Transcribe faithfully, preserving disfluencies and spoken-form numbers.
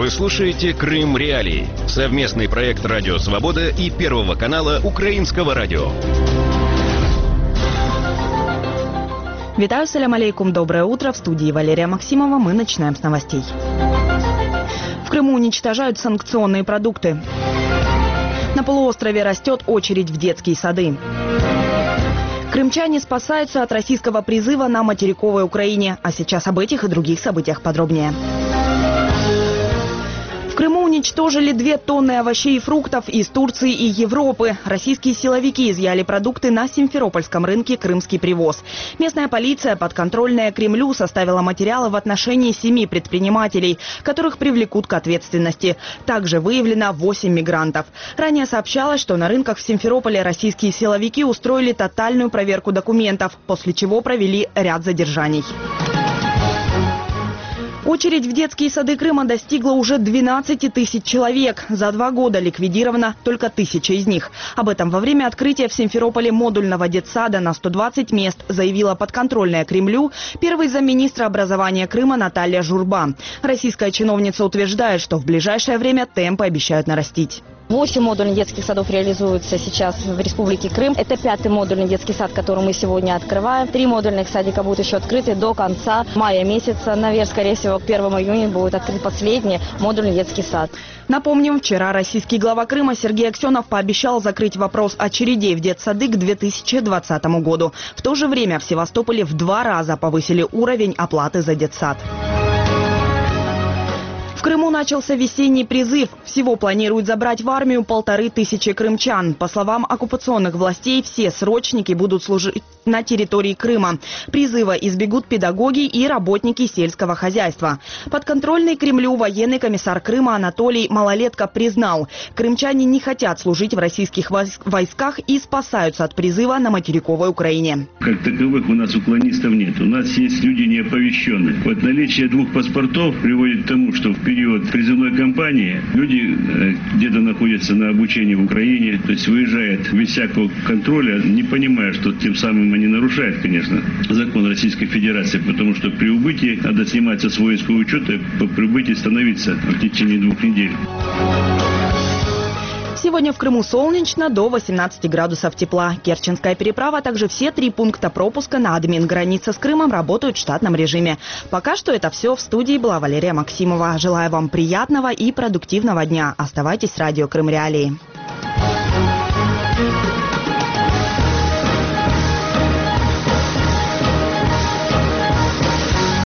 Вы слушаете «Крым Реалии» — совместный проект «Радио Свобода» и Первого канала Украинского радио. Витаю, салям алейкум, доброе утро. В студии Валерия Максимова. Мы начинаем с новостей. В Крыму уничтожают санкционные продукты. На полуострове растет очередь в детские сады. Крымчане спасаются от российского призыва на материковой Украине. А сейчас об этих и других событиях подробнее. В Крыму уничтожили две тонны овощей и фруктов из Турции и Европы. Российские силовики изъяли продукты на Симферопольском рынке «Крымский привоз». Местная полиция, подконтрольная Кремлю, составила материалы в отношении семи предпринимателей, которых привлекут к ответственности. Также выявлено восемь мигрантов. Ранее сообщалось, что на рынках в Симферополе российские силовики устроили тотальную проверку документов, после чего провели ряд задержаний. Очередь в детские сады Крыма достигла уже двенадцати тысяч человек. За два года ликвидировано только тысяча из них. Об этом во время открытия в Симферополе модульного детсада на сто двадцать мест заявила подконтрольная Кремлю первый замминистра образования Крыма Наталья Журба. Российская чиновница утверждает, что в ближайшее время темпы обещают нарастить. Восемь модульных детских садов реализуются сейчас в Республике Крым. Это пятый модульный детский сад, который мы сегодня открываем. Три модульных садика будут еще открыты до конца мая месяца. Наверное, скорее всего, к первому июня будет открыт последний модульный детский сад. Напомним, вчера российский глава Крыма Сергей Аксенов пообещал закрыть вопрос очередей в детсады к две тысячи двадцатому году. В то же время в Севастополе в два раза повысили уровень оплаты за детсад. В Крыму начался весенний призыв. Всего планируют забрать в армию полторы тысячи крымчан. По словам оккупационных властей, все срочники будут служить на территории Крыма. Призыва избегут педагоги и работники сельского хозяйства. Подконтрольный Кремлю военный комиссар Крыма Анатолий Малолетко признал, крымчане не хотят служить в российских войсках и спасаются от призыва на материковой Украине. Как таковых у нас уклонистов нет. У нас есть люди неоповещенные. Вот наличие двух паспортов приводит к тому, что в период призывной кампании люди где-то находятся на обучении в Украине, то есть выезжают без всякого контроля, не понимая, что тем самым они нарушают, конечно, закон Российской Федерации, потому что при убытии надо сниматься с воинского учета и по прибытии становиться в течение двух недель. Сегодня в Крыму солнечно, до восемнадцати градусов тепла. Керченская переправа, а также все три пункта пропуска на админ-границе с Крымом работают в штатном режиме. Пока что это все. В студии была Валерия Максимова. Желаю вам приятного и продуктивного дня. Оставайтесь с радио «Крым Реалии».